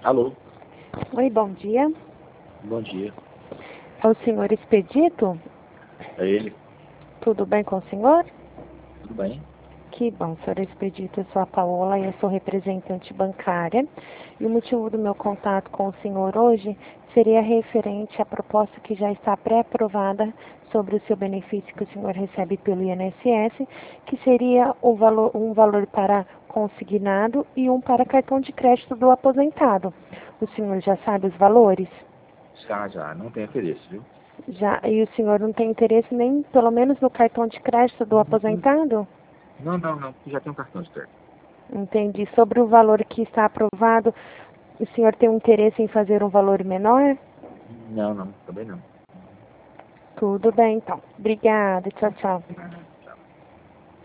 Alô, Oi, bom dia. bom dia. É o senhor Expedito? É ele? Tudo bem com o senhor? Tudo bem? Que bom, senhor Expedito. Eu sou a Paola e eu sou representante bancária. E o motivo do meu contato com o senhor hoje seria referente à proposta que já está pré-aprovada sobre o seu benefício que o senhor recebe pelo INSS, que seria um valor para consignado e um para cartão de crédito do aposentado. O senhor já sabe os valores? Já. Não tem interesse, viu? Já, e o senhor não tem interesse nem, pelo menos, no cartão de crédito do aposentado? Não. Já tem um cartão de crédito. Entendi. Sobre o valor que está aprovado, o senhor tem um interesse em fazer um valor menor? Não, também não. Tudo bem, então. Obrigada. Tchau, tchau.